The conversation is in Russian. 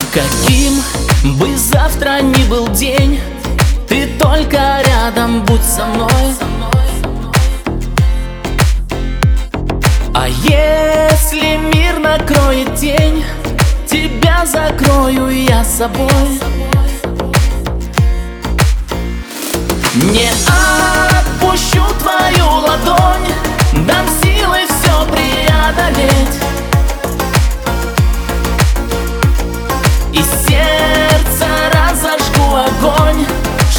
Каким бы завтра ни был день, ты только рядом будь со мной. А если мир накроет тень, тебя закрою я собой. Не